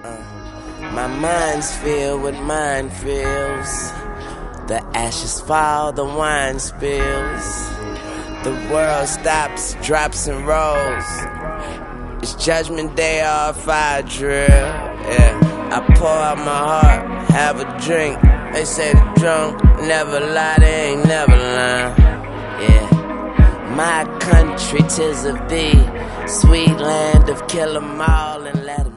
My mind's filled with minefields. The ashes fall, the wine spills. The world stops, drops and rolls. It's judgment day or fire drill. Yeah, I pour out my heart, have a drink. They say the drunk never lie, they ain't never lying. Yeah, my country 'tis of thee, sweet land of kill 'em all and let 'em